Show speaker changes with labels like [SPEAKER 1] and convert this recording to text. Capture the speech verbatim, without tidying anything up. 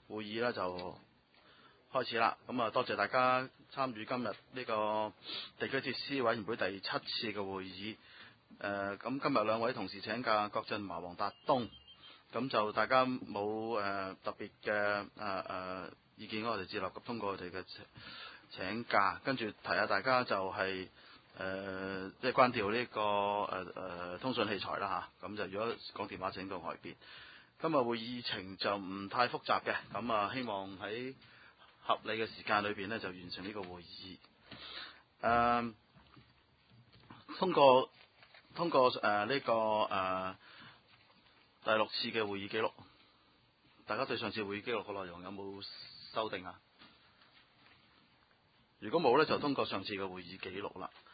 [SPEAKER 1] 會議咧就開始啦。咁啊，多謝大家參與今日呢個地區設施委員會第七次嘅會議。誒、呃，咁今日兩位同事請假，郭振華、黃達東。咁就大家冇誒、呃、特別嘅誒誒意見，我哋接納及通過佢哋嘅請假。跟住提下大家就係、是、誒、呃、即係關掉呢、這個誒誒、呃、通訊器材啦嚇。咁就如果講電話請到外邊。今日會議程就唔太複雜嘅，咁啊希望喺合理嘅時間裏邊呢，就完成呢個會議。誒、呃，通過通過誒呢、呃這個誒、呃、第六次嘅會議記錄，大家對上次會議記錄嘅內容有冇修訂啊？如果冇呢，就通過上次嘅會議記錄啦。